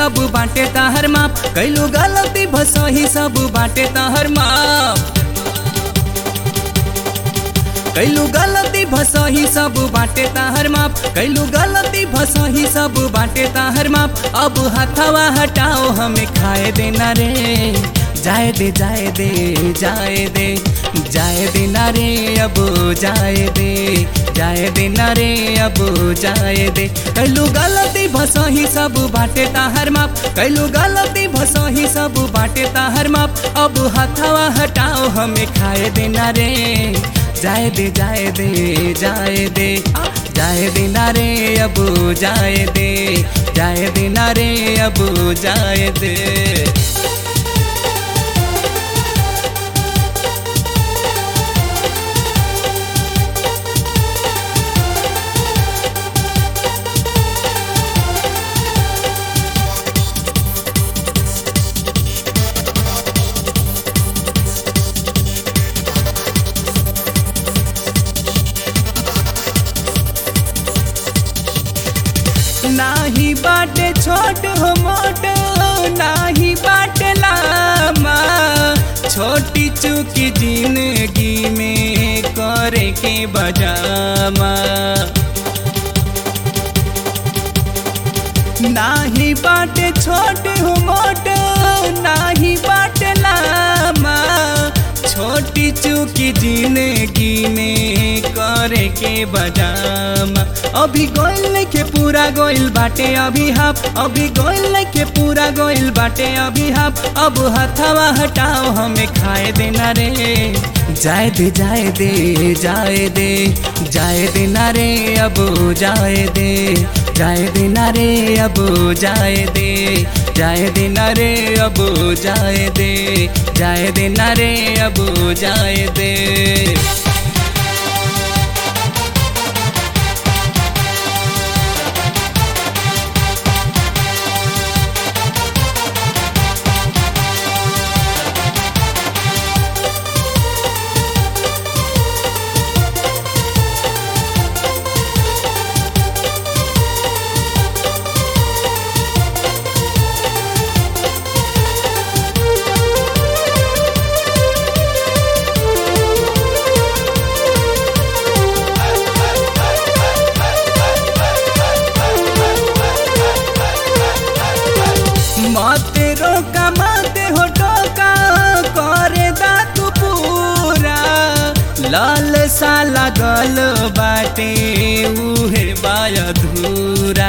सब बाटे ताहर माप, कैलू गलती भसही सब बाटे ताहर माप। कैलू गलती भसही सब बाटे ताहर माप, कैलू गलती भसही सब बाटे ताहर माप। अब हथवा हटाओ हमें खाए देना रे, जाए दे जाए दे जाए दे जाए देना रे, अब जाए दे जाए देना रे, अब जाए दे। कैलू गलती भसही सब बाटे ताहर माप, कैलू गलती भसही सब बाटे ताहर माप। अब हथवा हटाओ हमें खाए देना रे, जाए दे जाए दे जाए दे जाए देना रे, अब जाए दे जाए देना रे, अब जाए दे। नाही बाटे छोट हो मोट, नाही बाटे लामा, छोटी चुकी जिंदगी में करे के बजामा। नाही बाटे छोट हो मोट, नाही बाटे लामा, छोटी चुकी जिंदगी में करे के बजामा। अभी गोइल के पूरा गोइल बाटे अभी हाफ, अभी गोइल के पूरा गोइल बाटे अभी हाफ। अब हथवा हटाओ हमें खाए देना रे, जाए दे जाए दे जाए दे जाए देना रे, अब जाए दे जाए देना रे, अब जाए दे जाए देना रे, अब जाए दे जाए देना रे, अब जाए दे। मते रोका मते हो टोका, करे दा तू पूरा, लाल सा लागल बाटे उहे बाय अधूरा।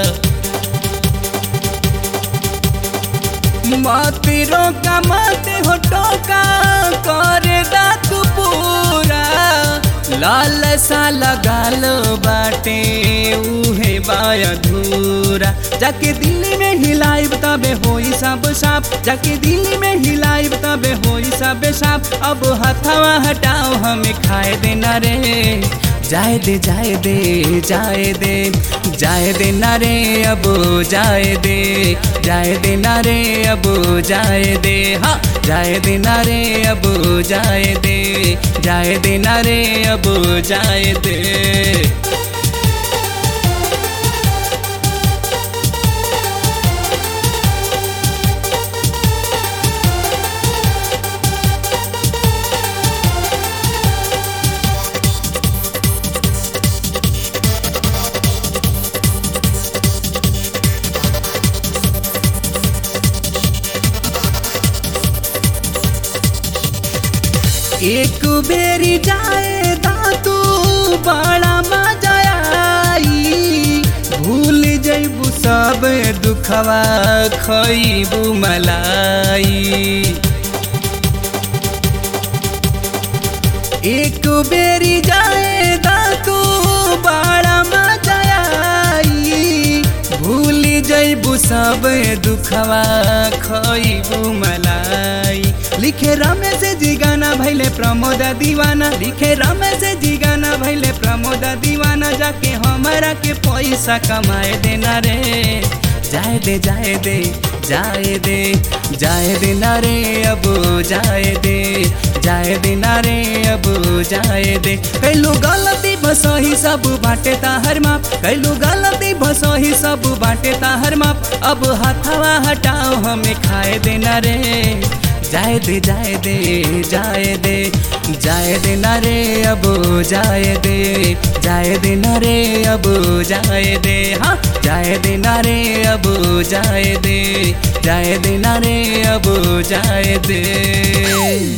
मते रोका मते हो टोका, करे दा तू पूरा, लाल सा लगाल बाटे उहे बाय अधूरा। जाके दिल्ली में हिलाइब तबे होई सब साफ, जाके दिल्ली में हिलाइब तबे होई सब साफ। अब हथवा हटाओ हमें खाए देना रे, जाए दे जाए दे जाए दे जाए देना रे, अब जाए दे जाए देना रे, अब जाए दे हाँ जाए देना रे, अब जाए दे जाए देना रे, अब जाए दे। एक बेरी जाए तू बड़ा मजा आई, भूल जइबू सब दुखवा खइबू मलाई। एक बेरी जाए तू बड़ा मजा आई, भूल जइबू सब दुखवा खइबू मलाई। लिखे रमेश जी गाना भैले प्रमोद दीवाना, लिखे रमेश जी गाना भैले प्रमोद दीवाना। जाके हमारा के पैसा कमाए देना रे, जाए दे जाए दे जाए दे जाए देना रे, अब जाए दे जाए देना रे अब जाए दे। कैलू गलती बसही सब बाटे ताहर माप, कैलू गलती बसही सब बाटे ताहर माप। अब हाथवा हटाओ हमें खाए देना रे, जाए दे जाए दे जाए दे, जाए देना रे अब जाए दे, जाए देना रे अब जाए दे, हाँ जाए देना रे अब जाए दे, जाए देना रे अब जाए दे।